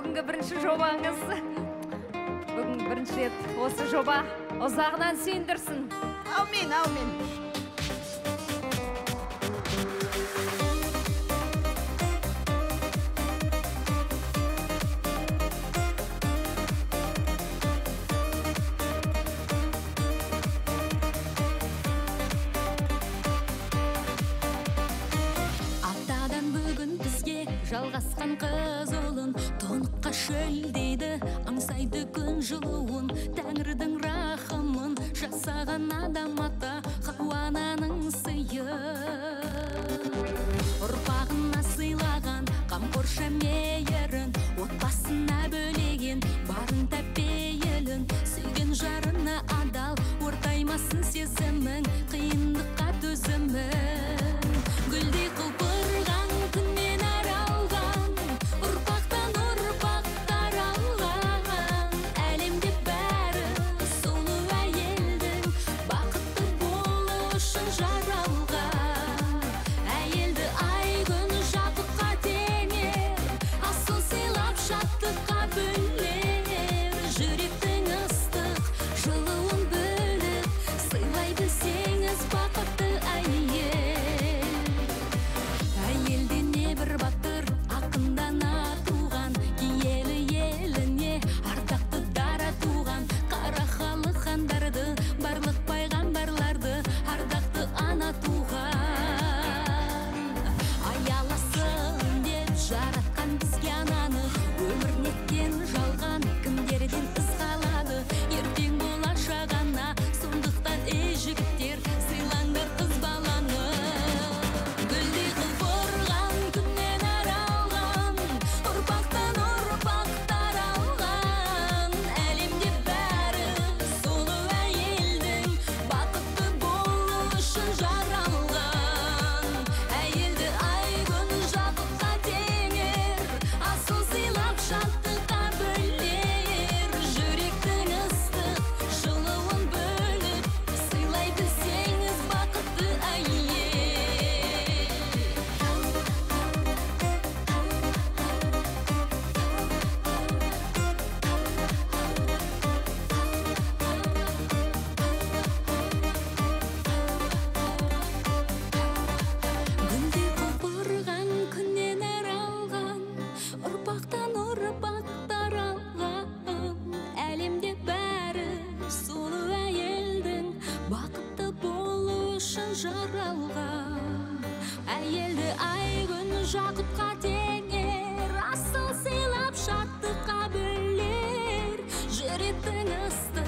бүгінгі бірінші жобаңыз. Бүгін бірінші рет осы жоба ұзағынан сүйіндірсін. Аумин, аумин. Жалғасқан қыз олын тоныққа шөлдейді, аңсайды күн жылуын, тәңірдің рахымын, жасаған адам ата Хауананың сыйын. Ұрпағына сыйлаған қамқоршы мейірін, отбасына бөлеген барын тәпейілін, сүйген жарына адал, ортаймасын сезімің, қиындыққа төзімің. Гүлдей құлпырған күнмен жаралған әйелді ай күн жақұтқа теңер, асыл сыйлап шаттыққа бөлер жүректің ыстық